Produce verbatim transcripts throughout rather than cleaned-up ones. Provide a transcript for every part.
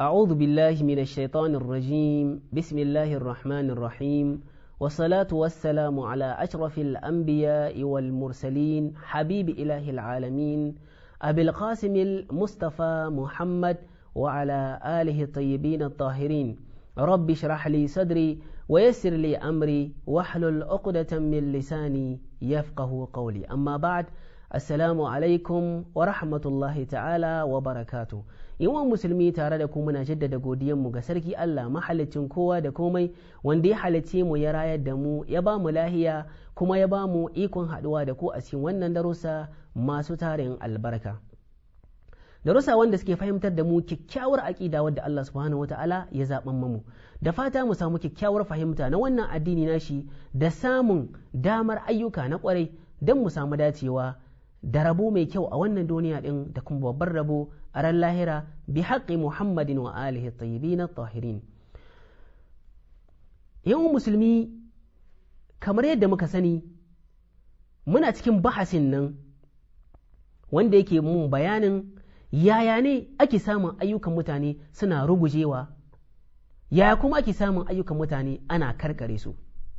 أعوذ بالله من الشيطان الرجيم بسم الله الرحمن الرحيم والصلاة والسلام على أشرف الأنبياء والمرسلين حبيب إله العالمين أبي القاسم المصطفى محمد وعلى آله الطيبين الطاهرين رب اشرح لي صدري ويسر لي أمري واحلل عقدة من لساني يفقه قولي أما بعد Assalamu alaikum wa rahmatullahi ta'ala wa barakatu. Yawan musulmi tare da ku muna jaddada godiyanmu ga sarki Allah mahalicin kowa da komai wanda ya halicce mu ya rayar da mu ya ba mu lahiya kuma ya ba mu ikon haɗuwa da ku a cikin wannan darussa masu tarin albarka. Darussa wanda suke fahimtar da mu kyakkyawar aƙida wadda Allah subhanahu wa ta'ala ya zaɓan mu. Da fata mu samu kyakkyawar fahimta na wannan addini nashi da samun damar ayyuka na ƙwarai don mu samu dacewa da rabo mai kyau a wannan duniya ɗin da kuma babbar rabo a ran lahira bi haƙƙi Muhammadin wa alihi tayyibin tahirin. Yawan musulmi kamar yadda muka sani muna cikin bahasin nan wanda yake mun bayanin yaya ne ake samun ayyukan mutane suna rugujewa, yaya kuma ake samun ayyukan mutane ana karkare su,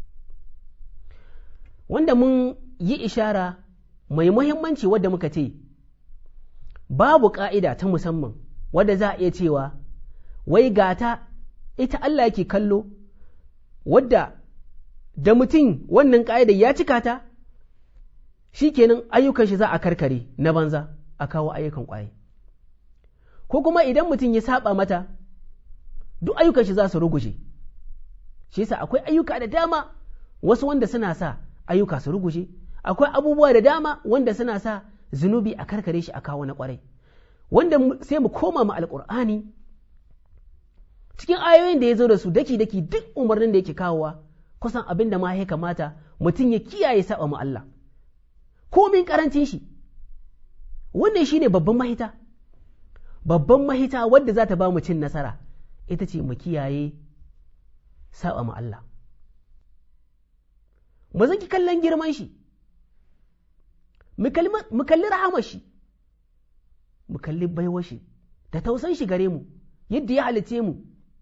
wanda mun yi ishara mai muhimmanci wadda muka ce babu ƙa'ida ta musamman wadda za a iya cewa wai gata ita Allah yake kallo wadda da mutum wannan ƙa'ida ya cika ta shi kenan ayyukan shi za a karkare na banza a kawo ayyukan ƙwaye, ko kuma idan mutum ya saba mata duk ayyukan shi za su ruguje. Shi yasa akwai ayyuka da dama wasu wanda suna sa ayyuka su ruguje, akwai abubuwa da dama wanda suna sa zunubi a karkare shi a kawo na kwarai, wanda sai mu koma mu alƙur'ani cikin ayoyin da ya zo da su daki-daki duk umarnin da yake kawowa kusan abin da ma ya kamata mutum ya kiyaye saba mu Allah komin karancin shi. Wannan shine babban mahita, babban mahita wadda za ta ba mu cin nasara ita ce mu kiyaye saba mu Allah, mu zaki kallon girman shi, mu kalli rahamar shi, mu kalli baiwar shi da tausan shi gare mu yadda ya halice mu.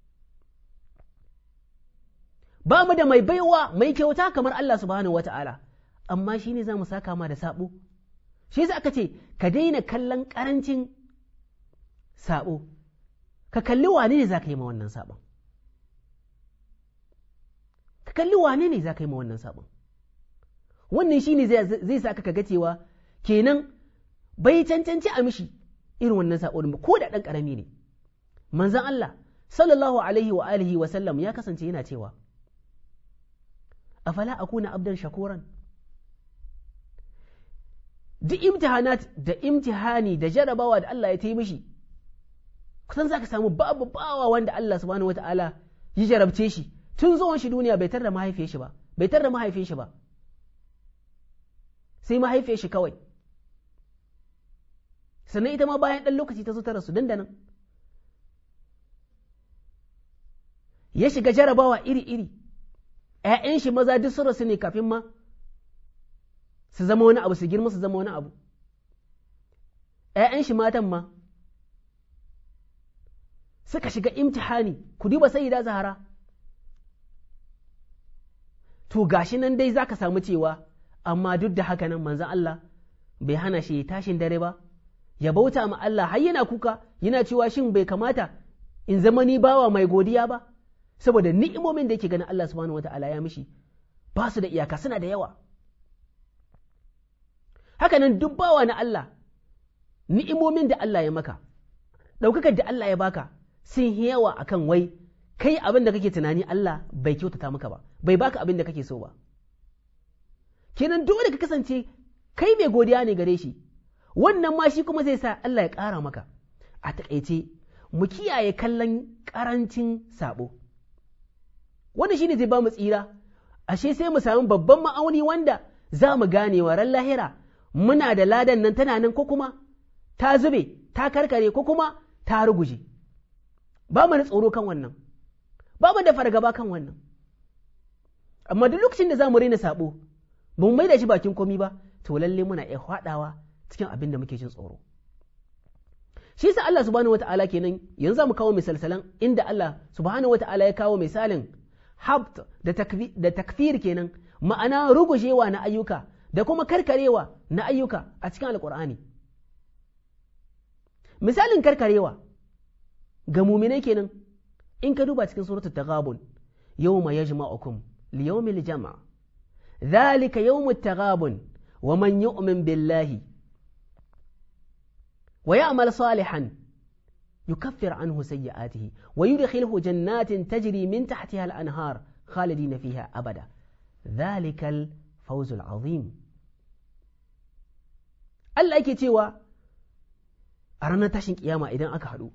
Ba mu da mai baiwa mai kyauta kamar Allah subhanahu wata'ala, amma shi ne za mu saka ma da sabo. Shi za aka ce ka daina kallon ƙarancin sabo, ka kalli wane ne za ka yi ma wannan sabon, ka kalli wane ne za ka yi ma wannan sabon. Wannan shi ne zai sa ka ga cewa kenan bai cancanci a mishi irin wannan saɓon ba ko da ɗan ƙarami ne. Manzan Allah sallallahu alaihi wa alihi wa sallam ya kasance yana cewa afala akuna abdan shakuran. Duk imtihanat da imtihani da jarabawa da Allah ya ta yi mishi kusan za ka samu babu bawa wanda Allah subhanahu wa ta'ala ya jarabce shi tun zuwan shi duniya bai tar da mahaifiyar shi ba, bai tar da mahaifin shi ba, sai mahaifiyar shi kawai, sannan ita ma bayan ɗan lokaci ta zo ta rasu dandanan. Ya shiga jarabawa iri-iri, ‘ya'yan shi maza duk sun rasu ne kafin ma su zama wani abu, su girma su zama wani abu, ‘ya'yan shi matan ma suka shiga imtihani, ku duba sayyida Zahara. To gashi nan dai za ka samu cewa amma duk da haka nan manzan Allah bai hana shi tashin dare ba, ya bauta ma Allah har yana kuka yana cewa shin bai kamata in zama ni bawa mai godiya ba, saboda ni'imomin da yake ganin Allah subhanahu wata'ala ya mishi ba su da iyaka, suna da yawa. Haka nan duk bawa na Allah ni'imomin da Allah ya maka, ɗaukakar da Allah ya baka sun yi yawa akan wai kai abin da kake tunani Allah bai kyautata maka ba, bai baka abin da kake so ba. Kenan dole ka kasance kai mai godiya ne gare shi, wannan ma shi kuma zai sa Allah ya ƙara maka. A taƙaice mu kiyaye kallon ƙarancin sabo, wanda shi ne zai ba mu tsira. Ashe sai mu samu babban ma'auni wanda za mu gane wa ran lahira muna da ladan nan tana nan ko kuma ta zube ta karkare ko kuma ta ruguje. Ba mu da tsoro kan wannan, ba mu da fargaba kan wannan, amma duk lokacin da za mu raina sabo ba mu mai da shi bakin komi ba, to lalle muna iya faɗawa cikin abin da muke jin tsoro. shi yasa Allah subhanahu wata'ala kenan yanzu za mu kawo misalsalan inda Allah subhanahu wata'ala ya kawo misalin habt da takfir, da takfir kenan ma'ana rugujewa na ayyuka da kuma karkarewa na ayyuka a cikin alkur'ani. Misalin karkarewa ga muminai kenan in ka duba cikin suratul taghabun yawma yajma'ukum li yawmil jam' dhalika yawmut taghabun wa man yu'min billahi wa ya'mal salihan yukaffir anhu sayyi'atihi wa yudkhiluhu jannatin tajri min tahtiha al-anhar khalidina fiha abada dhalika al-fawzul 'azim. Allah yake cewa a ranar tashin kiyama idan aka haɗu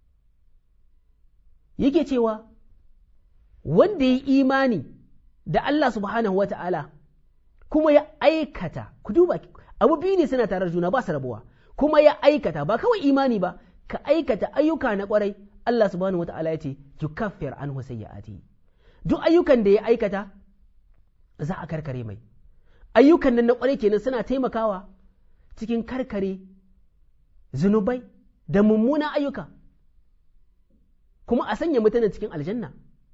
yake cewa wanda ya imani da Allah subhanahu wa ta'ala kuma ya aikata, ku duba abu biyu ne suna tare da juna ba su rabuwa, kuma ya aikata ba kawai imani ba, ka aikata ayyuka na kwarai. Allah subhanahu wa ta'ala ya ce yukaffir anhu sayyi'atihi, duk ayyukan da ya aikata za a karkare mai. Ayyukan nan na kwarai kenan suna taimakawa cikin karkare zunubai da mummunan ayyuka, kuma a sanya mutane cikin aljanna.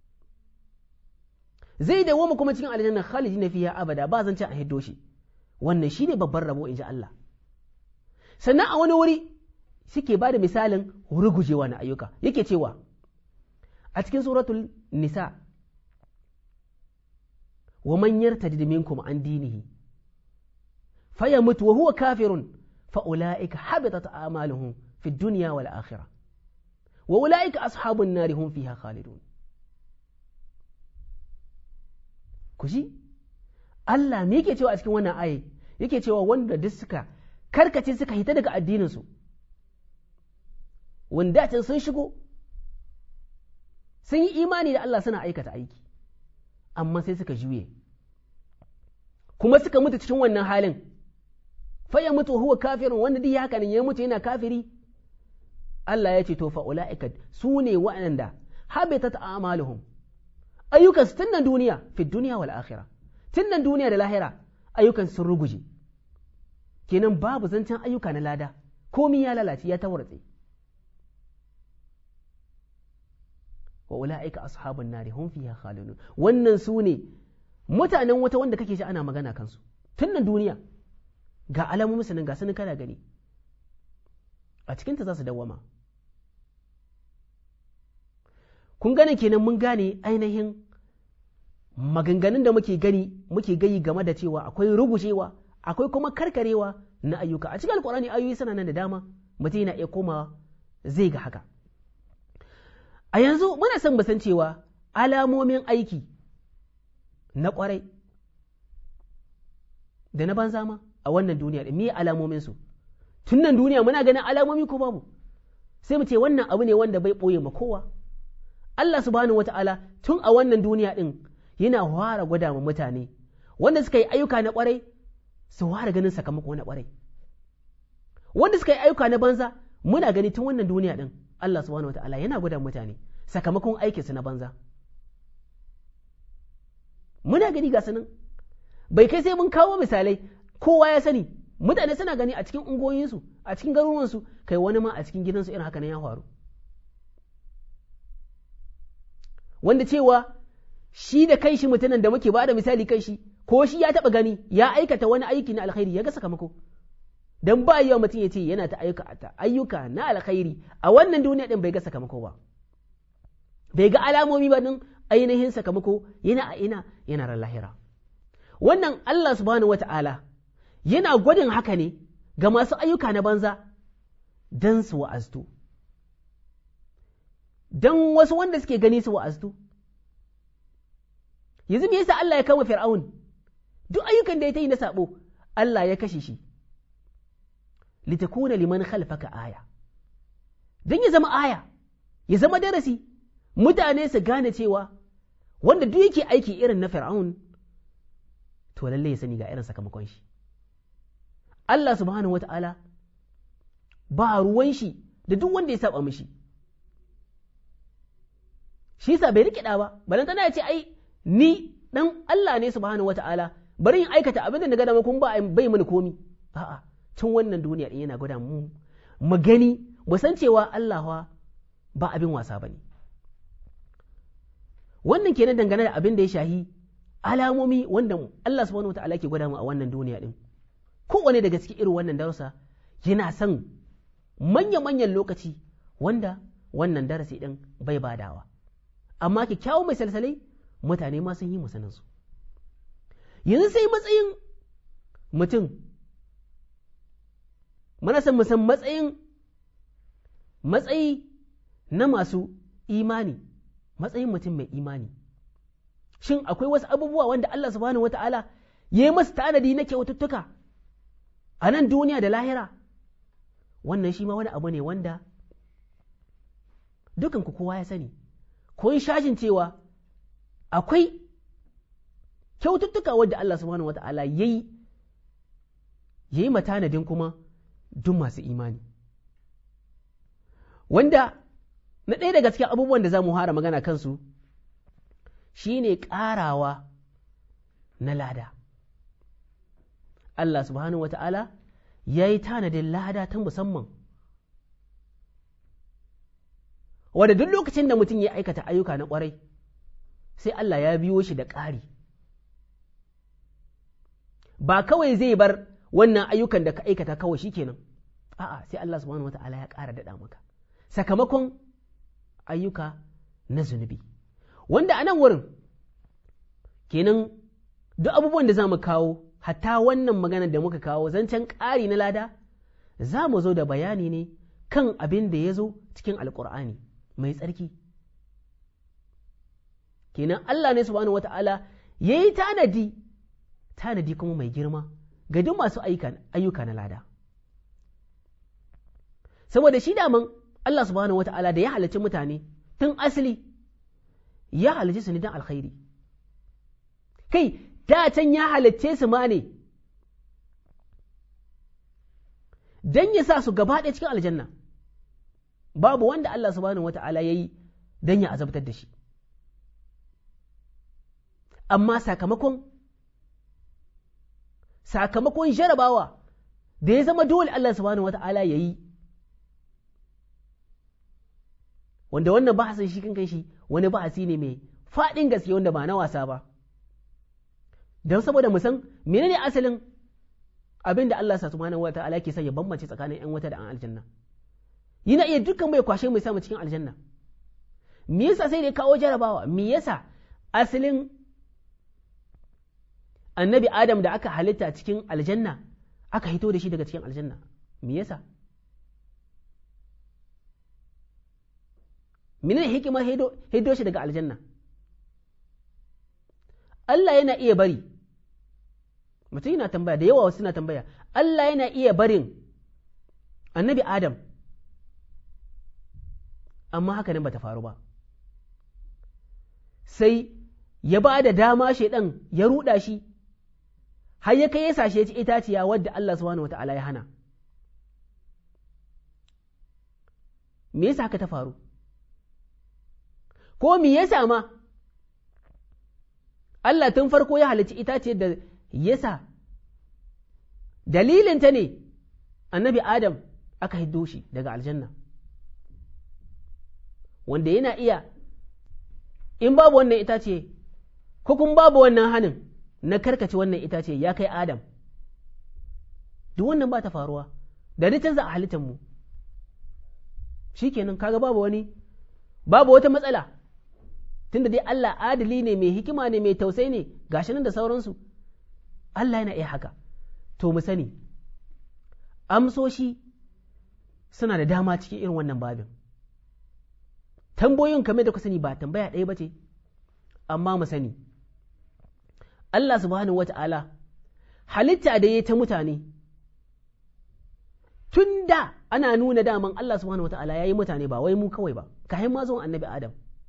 Zai dawoma kuma cikin aljanna khalidina fiha abada, ba zan ci a hiddo shi. Wannan shine babban rabo inji Allah. Sannan a wani wuri suke ba da misalin rugujewa na ayyuka, yake cewa a cikin suratul nisa wa man yartadid minkum an dinihi fayamut wa huwa kafirun fa ulaika habitat a'maluhum fid dunya wal akhirah wa ulaika ashabun nari hum fiha khalidun. Ku ji Allah me yake cewa a cikin wannan aye, yake cewa wanda duk suka karkace suka hita daga addininsu, wanda can sun shigo sun yi imani da Allah suna aikata aiki, amma sai suka juye kuma suka mutu cikin wannan halin, fa ya mutu huwa kafirun, wanda duk haka ne ya mutu yana kafiri. Allah ya ce to fa ulaika su ne waɗanda habitat a'maluhum, ayyukan su tunnan duniya fi duniya wal akhirah, tunnan duniya da lahira ayyukan sun ruguje. Kenan babu zancen ayyuka na lada, komi ya lalace ya tawartse. Wa ula'ika ashabun nari hum fiha khalidun, wannan su ne mutanen wata wanda kake ji ana magana kansu tun nan duniya, ga alamomin sanin ga sanin kana gani a cikinta za su dawwama. Kun gane kenan mun gane ainihin maganganun da muke gani muke gayi game da cewa akwai rugujewa akwai kuma karkarewa na ayyuka a cikin alkur'ani. Ayoyi suna nan da dama, mutum yana iya komawa zai ga haka. A yanzu muna son san cewa alamomin aiki na kwarai da na banza ma a wannan duniya da me alamomin su? Tun nan duniya muna ganin alamomi ko babu? Sai mu ce wannan abu ne wanda bai boye ma kowa. Allah subhanahu wata'ala tun a wannan duniya din yana fara gwada ma mutane wanda suka yi ayyuka na kwarai su fara ganin sakamako na kwarai, wanda suka yi ayyuka na banza muna gani tun wannan duniya din Allah subhanahu wata'ala yana gwada mutane sakamakon aikinsu na banza. Muna gani ga sanin bai kai sai mun kawo misalai, kowa ya sani, mutane suna gani a cikin ungoyinsu a cikin garuruwansu, kai wani ma a cikin gidansu irin haka nan ya faru, wanda cewa shi da kai shi mutumin da muke ba da misali kai shi ko shi ya taɓa gani ya aikata wani aiki na alkhairi ya ga sakamako. Dan ba yawa mutum ya ce yana ta ayyuka ayyuka na alkhairi a wannan duniya din bai ga sakamako ba, bai ga alamomi ba din ainihin sakamako yana a ina yana ran lahira. Wannan Allah subhanahu wata'ala yana gwadin haka ne ga masu ayyuka na banza dan su wa'aztu, dan wasu wanda suke gani su wa'aztu. Yanzu me yasa Allah ya kama Fir'aun? Duk ayyukan da ya yi na sabo Allah ya kashe shi, litakuna liman khalfaka aya, dan ya zama aya, ya zama darasi, mutane su gane cewa wanda duk yake aiki irin na Fir'aun to lalle ya sani ga irin sakamakon shi. Allah subhanahu wata'ala ba ruwan shi da duk wanda ya saba mishi, shi yasa bai rike da ba, balan tana ya ce ai ni dan Allah ne subhanahu wata'ala, bari in aikata abin da na ga dama kun ba bai mini komi. A'a, tun wannan duniya din yana gwada mu mu gani mu san cewa Allah ba abin wasa ba ne. Wannan kenan dangane da abin da ya shahi alamomi wanda Allah subhanahu wa ta'ala ke gwada mu a wannan duniya din. Kowane daga cikin irin wannan darussa yana son manya-manyan lokaci wanda wannan darasi din bai badawa. Amma kyakkyawan mai salsalai mutane ma sun yi musaninsu. Yanzu sai matsayin mutum, muna san musan matsayin matsayi na masu imani, matsayin mutum mai imani. Shin akwai wasu abubuwa wanda Allah subhanahu wa ta'ala ya yi masu tanadi na kyaututtuka a nan duniya da lahira? Wannan shi ma wani abu ne wanda dukanku kowa ya sani, ko yi shashin cewa akwai kyaututtuka wadda Allah subhanahu wa ta'ala ya yi ya yi matanadin kuma duk masu imani. Wanda na ɗaya daga cikin abubuwan da za mu hara magana kansu shi ne ƙarawa na lada. Allah subhanahu wa ta'ala ya yi tanadin lada ta musamman, wadda duk lokacin da mutum ya aikata ayyuka na ƙwarai, sai Allah ya biyo shi da ƙari. Ba kawai zai bar wannan ayyukan da ka aikata kawai shi kenan, a'a, sai Allah subhanahu wa ta'ala ya ƙara daɗa maka sakamakon ayyuka na zunubi. Wanda a nan wurin kenan duk abubuwan da za mu kawo, hatta wannan maganar da muka kawo zancen ƙari na lada, za mu zo da bayani ne kan abin da ya zo cikin alƙur'ani mai tsarki. Kenan Allah ne subhanahu wa ta'ala ya yi tanadi, tanadi kuma mai girma ga duk masu ayyuka na lada. Saboda shi daman Allah subhanahu wa ta'ala da ya halarci mutane tun asali ya halarci su ne don alkhairi. Kai, da can ya halarce su ma ne don ya sa su gaba ɗaya cikin aljanna. Babu wanda Allah subhanahu wa ta'ala ya yi don ya azabtar da shi. Amma sakamakon sakamakon jarabawa da ya zama dole Allah subhanahu wa ta'ala ya yi, wanda wannan bahasin shi kan shi wani bahasi ne mai faɗin gaske wanda ba na wasa ba, don saboda mu san menene asalin abin da Allah subhanahu wa ta'ala ke son ya bambance tsakanin ‘yan wata da an aljanna. Yana iya dukkan mai kwashe mai samu cikin aljanna. Me yasa sai da ya kawo jarabawa? Me yasa asalin annabi Adam da aka halitta cikin aljanna aka hito da shi daga cikin aljanna? Me yasa? Menene hikimar hido shi daga aljanna? Allah yana iya bari, mutum yana tambaya, da yawa wasu suna tambaya, Allah yana iya barin annabi Adam, amma haka nan ba ta faru ba. Sai ya ba da dama shaidan ya ruɗa shi, har ya kai ya sashe ya ci itaciya wadda Allah subhanahu wata'ala ya hana. Me yasa haka ta faru? Ko me yasa ma Allah tun farko ya halicci itaciyar da yasa dalilinta ne annabi Adam aka hiddo shi daga aljanna, wanda yana iya in babu wannan itace ko kuma babu wannan hanin na karkace wannan itace ya kai Adam, duk wannan ba ta faruwa da duk canza a halittar mu shikenan, kaga babu wani babu wata matsala, tunda dai Allah adali ne, mai hikima ne, mai tausayi ne, gashi nan da sauransu. Allah yana iya haka. To mu sani amsoshi suna da dama cikin irin wannan babin. Tambayoyin kamar da ku sani ba tambaya ɗaya ba ce, amma mu sani Allah subhanahu wata'ala halitta da ya ta mutane tun da ana nuna daman Allah subhanahu wata'ala ya yi mutane ba wai mu kawai ba, kayan ma zuwan annabi Adam,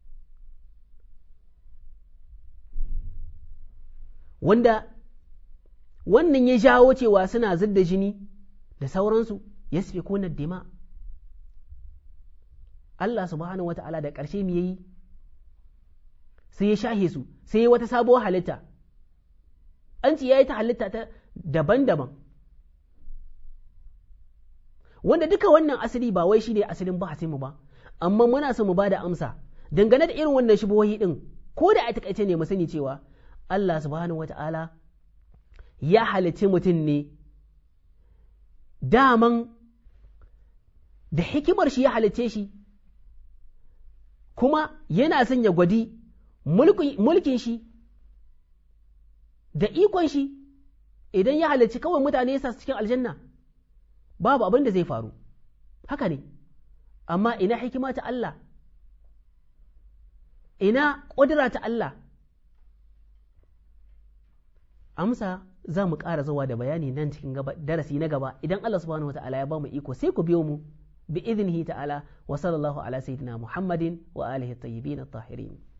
wanda wannan ya jawo cewa suna zidda jini da sauransu, ya sufe kunar dima. Allah subhanahu wata'ala da ƙarshe me yayi? Sai ya shahe su, sai ya wata sabuwar halitta. An ce ya yi ta halitta ta daban-daban, wanda duka wannan asali ba wai shi ne asalin bahasin mu ba, amma muna so mu ba da amsa dangane da irin wannan shubuhohi din, ko da a takaice ne mu sani cewa Allah subhanahu wata'ala ya halicci mutum ne daman da hikimar shi ya halicce shi, kuma yana son ya gwadi mulkin shi da ikon shi. Idan ya halicci kawai mutane ya sa su cikin aljanna babu abin da zai faru, haka ne. Amma ina hikima ta Allah, ina ƙudura ta Allah? Amsa za mu ƙara zuwa da bayani nan cikin darasi na gaba idan Allah subhanahu wata'ala ya ba mu iko, sai ku biyo mu bi idnihi ta'ala. Wa sallallahu ala sayyidina Muhammadin wa alihi at-tayyibin at-tahirin.